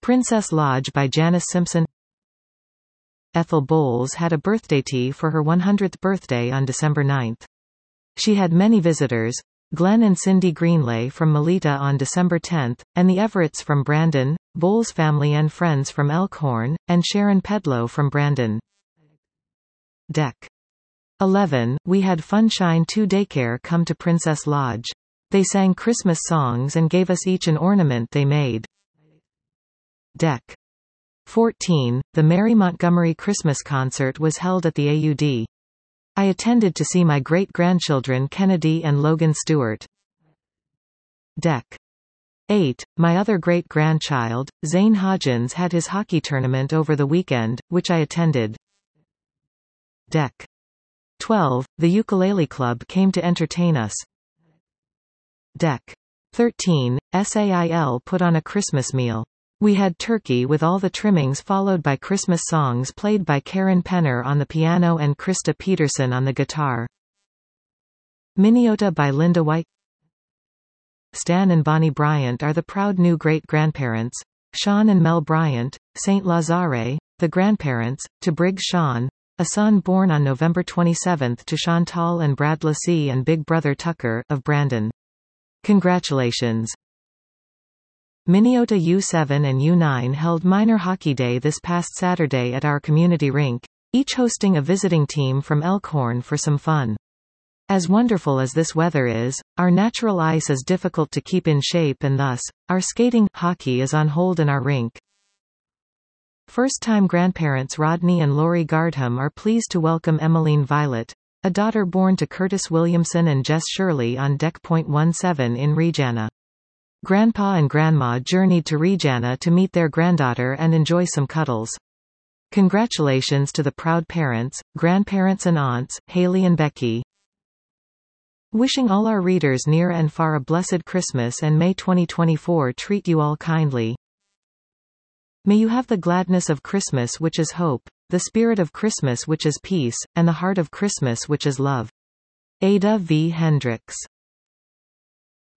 Princess Lodge by Janice Simpson. Ethel Bowles had a birthday tea for her 100th birthday on December 9. She had many visitors, Glenn and Cindy Greenlay from Melita on December 10, and the Everetts from Brandon, Bowles family and friends from Elkhorn, and Sharon Pedlow from Brandon. Deck 11. We had Funshine 2 Daycare come to Princess Lodge. They sang Christmas songs and gave us each an ornament they made. Deck 14. The Mary Montgomery Christmas concert was held at the AUD. I attended to see my great-grandchildren Kennedy and Logan Stewart. Deck 8. My other great-grandchild, Zane Hodgins, had his hockey tournament over the weekend, which I attended. Deck 12. The Ukulele Club came to entertain us. Deck 13. SAIL put on a Christmas meal. We had turkey with all the trimmings followed by Christmas songs played by Karen Penner on the piano and Krista Peterson on the guitar. Minneota by Linda White. Stan and Bonnie Bryant are the proud new great-grandparents. Sean and Mel Bryant, St. Lazare, the grandparents, to Briggs Sean, a son born on November 27 to Chantal and Brad Lassie and Big Brother Tucker, of Brandon. Congratulations. Minneota U7 and U9 held Minor Hockey Day this past Saturday at our community rink, each hosting a visiting team from Elkhorn for some fun. As wonderful as this weather is, our natural ice is difficult to keep in shape and thus, our skating hockey is on hold in our rink. First-time grandparents Rodney and Lori Gardham are pleased to welcome Emmeline Violet, a daughter born to Curtis Williamson and Jess Shirley on Deck .17 in Regina. Grandpa and Grandma journeyed to Regina to meet their granddaughter and enjoy some cuddles. Congratulations to the proud parents, grandparents and aunts, Haley and Becky. Wishing all our readers near and far a blessed Christmas and may 2024 treat you all kindly. May you have the gladness of Christmas which is hope, the spirit of Christmas which is peace, and the heart of Christmas which is love. Ada V. Hendricks.